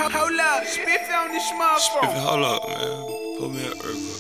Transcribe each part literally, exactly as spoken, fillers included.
Hold up, spiff on this motherfucker. Hold up, man. Put me an Urkel.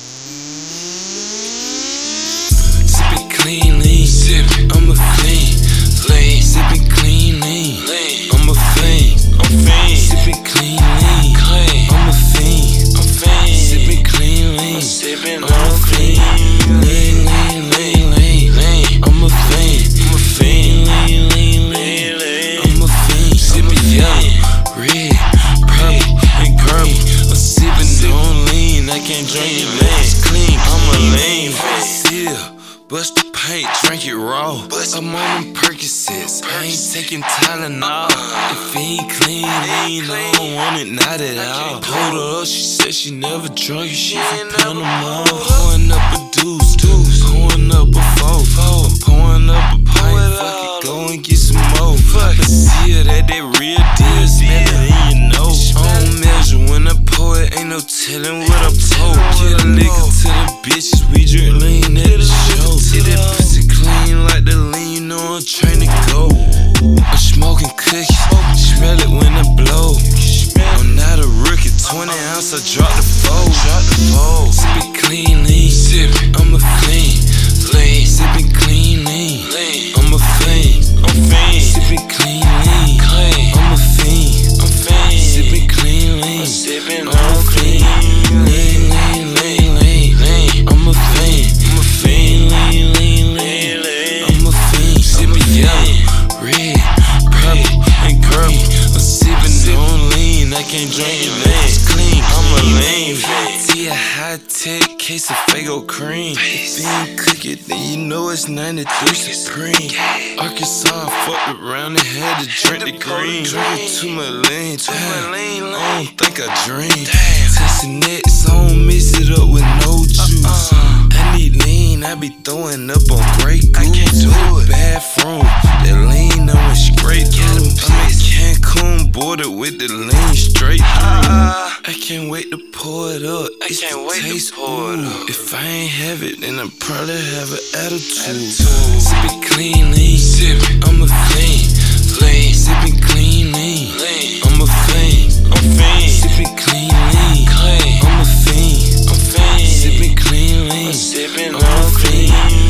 Sippin' clean, lean. Sippin'. I'm a fiend. Lean. Sippin' clean, lean. Lean. I'm a fiend. I'm fiend. Sippin' clean, lean. Clean. I'm a fiend. I'm fiend. Sippin' clean, lean. I'm sippin'. I'm a fiend. Lean, lean, lean, lean, lean. I'm a fiend. I'm a fiend. Lean, lean, lean, lean. I'm a fiend. Sippin' yellow, red, purple, and green. I'm sippin' on lean. I can't drink it legs clean. I'm a lean. Seal. Bust the paint, drink it raw. I'm on them Percocets, I ain't taking Tylenol. If it ain't clean, lean, I don't want it, not at all. Told her up, she said she never drunk it, she from Panama. Pouring up a deuce, pouring up a four, pouring up a pint, fuck it, go and get some more. I can see her, that that real deal, smell it in your nose. I don't measure when I pour it, ain't no telling what I pour. Get a liquor to the bitches, we drink lean at the show. Get that pussy clean like the lean, you know I'm trying to go. I'm smoking cookies, smell it when I blow. I'm not a rookie, twenty ounce, I drop the fold. Sippin' clean, lean, I'm a fiend. Lean, sippin' clean, lean, I'm a fiend. I'm fiend. Sippin' clean, lean, I'm a fiend. I'm fiend. Sippin' clean, lean, I'm a fiend. Lean, lean, lean, lean, lean, I'm a fiend. I'm a fiend. Lean, lean, lean, lean, I'm a fiend. Sippin' yellow, red, purple, and green. I'm sippin' on lean, I can't drink it legs clean. I'm a lean. Tea a high tech case of Fago cream. If you ain't cook it, then you know it's ninety-three Supreme. Arkansas fucked around and had to drink the green. Drinking too much lean, damn, I don't think I dream. Testing nets, I don't mix it up with no juice. I need lean, I be throwing up on Grey Goose. To the bathroom, that lean on me straight through. I'm in Cancun, border with the lean straight through. I can't wait to pour it up. I can't wait to pour it up. If I ain't have it, then I probably have an attitude. Sippin' clean, lean, I'm a fiend. Lean, sippin' clean, lean, I'm a fiend. I'm fiend. Sippin' clean, lean, I'm a fiend. I'm fiend. Sippin' clean, lean, I'm a fiend.